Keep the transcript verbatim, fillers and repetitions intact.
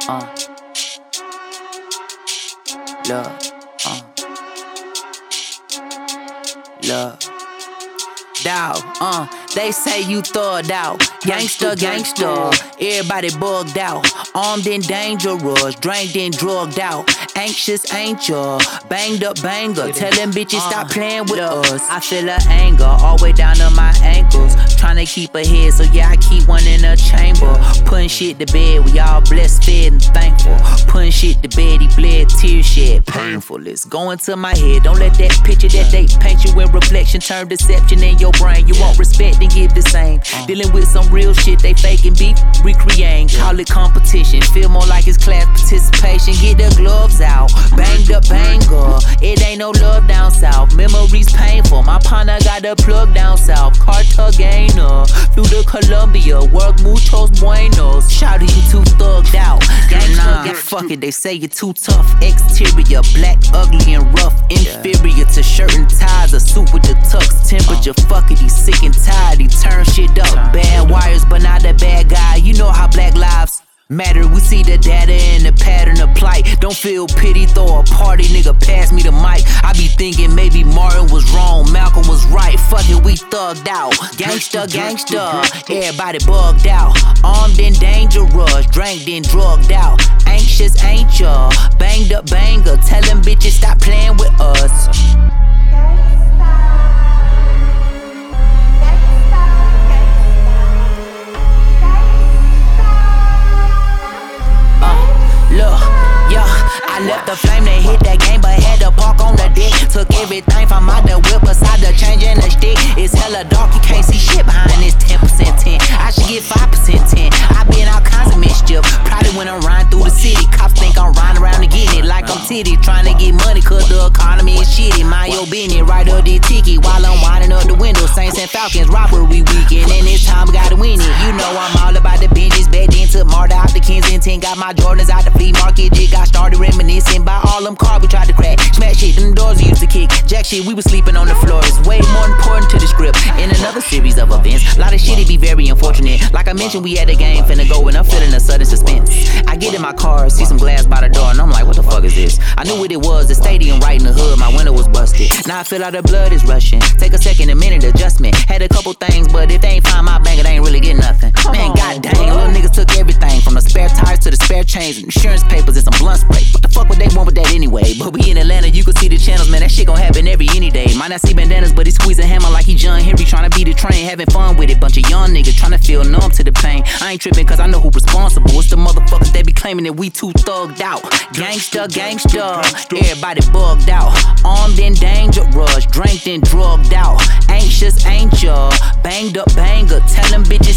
uh, love, uh, love. Dawg, uh, they say you thugged out. Gangsta, gangsta, everybody bugged out. Armed and dangerous, drained and drugged out. Anxious, ain't ya? Banged up banger, tell them bitches stop playing with us. I feel her anger all the way down to my ankles. Tryna keep her head, so yeah, I keep one in a chamber. Putting shit to bed, we all blessed, fed, and thankful. Putting shit to bed, he bled, tears shed, painful. It's going to my head. Don't let that picture that they paint you in reflection turn deception in your brain. You won't respect and give the same. Dealing with some real shit, they faking beef, recreating. Call it competition, feel more like it's class participation. Get the gloves out, banged up banger. It ain't no love down south, memories painful. My partner got the plug down south, Cartagena. Through the Columbia, work muchos buenos. Shout you too thugged out. Nah, nah, fuck it, they say you're too tough. Exterior, black, ugly, and rough. Inferior to shirt and ties, a suit with the tux. Temperature, fuck it, he's sick and tired. He turn shit up. Bad wires, but not a bad guy. You know how black lives matter. We see the data and the pattern of plight. Don't feel pity, throw a party, nigga, pass me the mic. I be thinking maybe Martin was wrong, Malcolm was right. Fuck it, we thugged out. Gangsta, gangsta, everybody bugged out. Armed and dangerous, drank and drugged out. Anxious, ain't ya? Banged up banger, tell them bitches stop playing with us. I left the flame, they hit that game, but had to park on the dick. Took everything from out the whip, beside the change and the stick. It's hella dark, you can't see shit behind this ten percent tint. I should get five percent tint. I been all kinds of mischief. Probably when I'm riding through the city, cops think I'm riding around to get it. Like I'm titty, trying to get money, cause the economy is shitty. Mind your business, right up the ticket while I'm winding up the window. Saints and Falcons, robbery weekend, and this time we gotta win it. You know I'm all about the binges, back then took Marta out the Kensington. Got my Jordans out the flea market, just got started reminiscing by all them cars we tried to crack. Smash shit, them doors we used to kick. Jack shit, we was sleeping on the floor. It's way more important to the script. In another series of events, a lot of shit, it be very unfortunate. Like I mentioned, we had a game finna go, and I'm feeling a sudden suspense. I get in my car, see some glass by the door, and I'm like, what the fuck is this? I knew what it was, the stadium right in the hood, my window was busted. Now I feel like the blood is rushing. Take a second, a minute, adjustment. Had a couple things, but if they ain't find my bank, it ain't really get nothing. Man, god dang, little niggas took everything, from the spare tires to the spare chains, insurance papers, and some blunt spray. What the fuck would they want with that anyway? But we in Atlanta, you can see the channels, man, that shit gon' happen every any day. Might not see bandanas, but he squeezing hammer like he John Henry, tryna beat the train, having fun with it. Bunch of young niggas tryna feel numb to the pain. I ain't tripping cause I know who responsible. It's the motherfuckers that be claiming that we too thugged out. Gangsta, gangsta, everybody bugged out. Armed and dangerous, drank and drugged out. Anxious, ain't ya? Banged up banger, tell them bitches